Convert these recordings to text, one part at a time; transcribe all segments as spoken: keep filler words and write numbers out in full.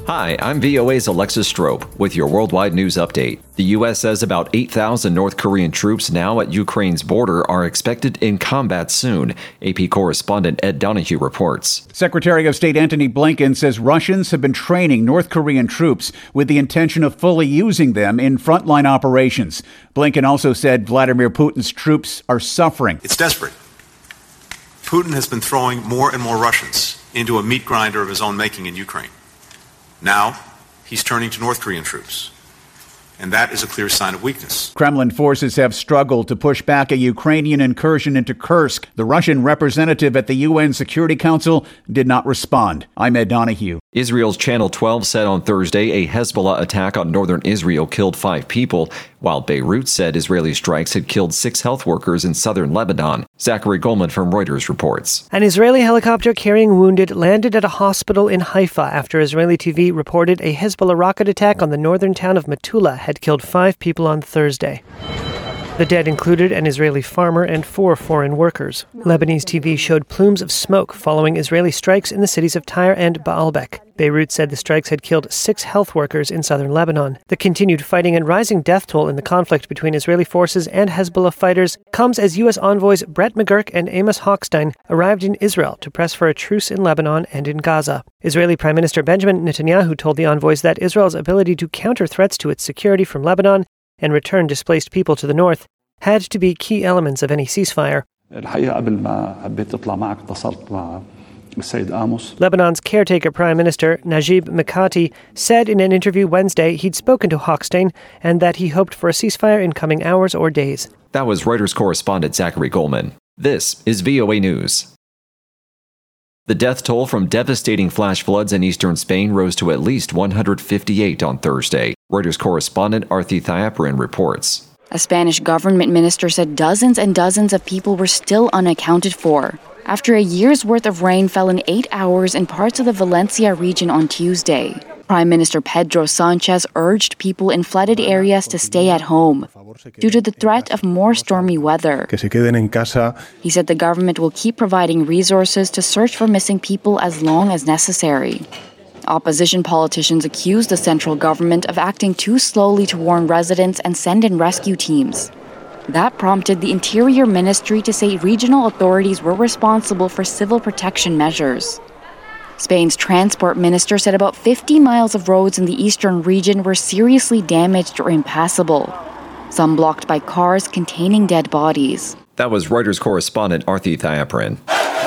Hi, I'm V O A's Alexis Strope with your worldwide news update. The U S says about eight thousand North Korean troops now at Ukraine's border are expected in combat soon. A P correspondent Ed Donahue reports. Secretary of State Antony Blinken says Russians have been training North Korean troops with the intention of fully using them in frontline operations. Blinken also said Vladimir Putin's troops are suffering. It's desperate. Putin has been throwing more and more Russians into a meat grinder of his own making in Ukraine. Now, he's turning to North Korean troops, and that is a clear sign of weakness. Kremlin forces have struggled to push back a Ukrainian incursion into Kursk. The Russian representative at the U N Security Council did not respond. I'm Ed Donahue. Israel's Channel twelve said on Thursday a Hezbollah attack on northern Israel killed five people, while Beirut said Israeli strikes had killed six health workers in southern Lebanon. Zachary Goldman from Reuters reports. An Israeli helicopter carrying wounded landed at a hospital in Haifa after Israeli T V reported a Hezbollah rocket attack on the northern town of Metula had killed five people on Thursday. The dead included an Israeli farmer and four foreign workers. Lebanese T V showed plumes of smoke following Israeli strikes in the cities of Tyre and Baalbek. Beirut said the strikes had killed six health workers in southern Lebanon. The continued fighting and rising death toll in the conflict between Israeli forces and Hezbollah fighters comes as U S envoys Brett McGurk and Amos Hochstein arrived in Israel to press for a truce in Lebanon and in Gaza. Israeli Prime Minister Benjamin Netanyahu told the envoys that Israel's ability to counter threats to its security from Lebanon and return displaced people to the north had to be key elements of any ceasefire. Lebanon's caretaker Prime Minister Najib Mikati said in an interview Wednesday he'd spoken to Hochstein and that he hoped for a ceasefire in coming hours or days. That was Reuters correspondent Zachary Goldman. This is V O A News. The death toll from devastating flash floods in eastern Spain rose to at least one hundred fifty-eight on Thursday. Reuters correspondent Arthi Thiaparan reports. A Spanish government minister said dozens and dozens of people were still unaccounted for after a year's worth of rain fell in eight hours in parts of the Valencia region on Tuesday. Prime Minister Pedro Sanchez urged people in flooded areas to stay at home due to the threat of more stormy weather. He said the government will keep providing resources to search for missing people as long as necessary. Opposition politicians accused the central government of acting too slowly to warn residents and send in rescue teams. That prompted the Interior Ministry to say regional authorities were responsible for civil protection measures. Spain's transport minister said about fifty miles of roads in the eastern region were seriously damaged or impassable, some blocked by cars containing dead bodies. That was Reuters correspondent Arthi Thiaparan.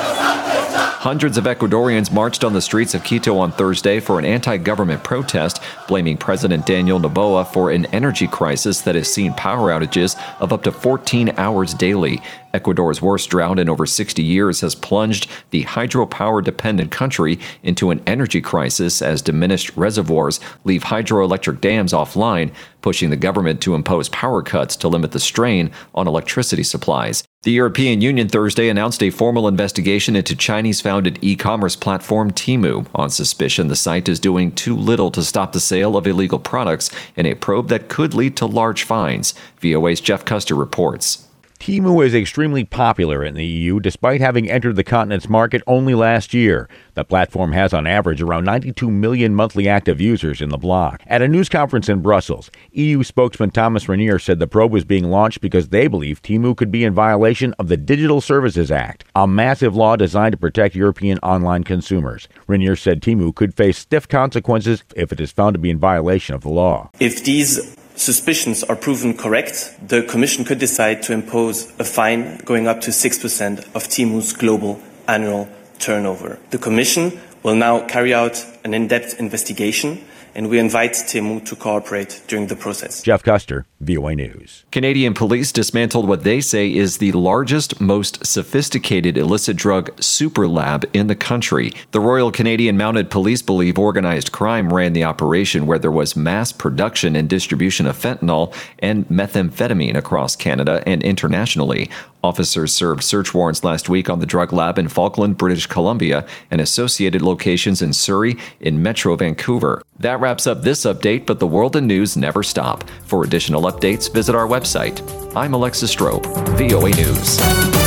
Hundreds of Ecuadorians marched on the streets of Quito on Thursday for an anti-government protest, blaming President Daniel Noboa for an energy crisis that has seen power outages of up to fourteen hours daily. Ecuador's worst drought in over sixty years has plunged the hydropower-dependent country into an energy crisis as diminished reservoirs leave hydroelectric dams offline, pushing the government to impose power cuts to limit the strain on electricity supplies. The European Union Thursday announced a formal investigation into Chinese-founded e-commerce platform Temu on suspicion the site is doing too little to stop the sale of illegal products in a probe that could lead to large fines. V O A's Jeff Custer reports. Temu is extremely popular in the E U despite having entered the continent's market only last year. The platform has on average around ninety-two million monthly active users in the bloc. At a news conference in Brussels, E U spokesman Thomas Renier said the probe was being launched because they believe Temu could be in violation of the Digital Services Act, a massive law designed to protect European online consumers. Renier said Temu could face stiff consequences if it is found to be in violation of the law. If these suspicions are proven correct, the Commission could decide to impose a fine going up to six percent of Temu's global annual turnover. The Commission will now carry out an in-depth investigation, and we invite Temu to cooperate during the process. Jeff Custer, V O A News. Canadian police dismantled what they say is the largest, most sophisticated illicit drug super lab in the country. The Royal Canadian Mounted Police believe organized crime ran the operation where there was mass production and distribution of fentanyl and methamphetamine across Canada and internationally. Officers served search warrants last week on the drug lab in Falkland, British Columbia, and associated locations in Surrey in Metro Vancouver. That wraps up this update, but the world and news never stop. For additional updates, visit our website. I'm Alexis Strope, V O A News.